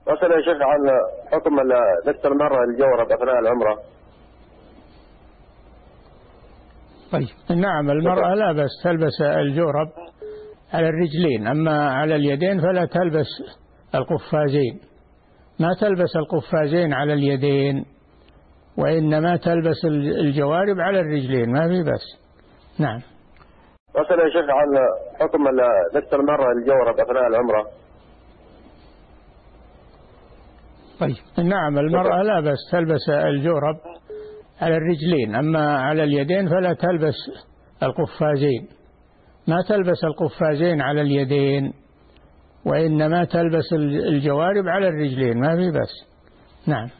أسأل يا شيخ عن حكم لبس المرأة الجورب أثناء العمرة. طيب نعم، المرأة لا بس تلبس الجورب على الرجلين، أما على اليدين فلا تلبس القفازين، ما تلبس القفازين على اليدين، وإنما تلبس الجوارب على الرجلين، ما في بس. نعم. أسأل يا شيخ عن حكم لبس المرأة الجورب أثناء العمرة. طيب نعم، المرأة لا بس تلبس الجورب على الرجلين، أما على اليدين فلا تلبس القفازين، ما تلبس القفازين على اليدين، وإنما تلبس الجوارب على الرجلين، ما في بس. نعم.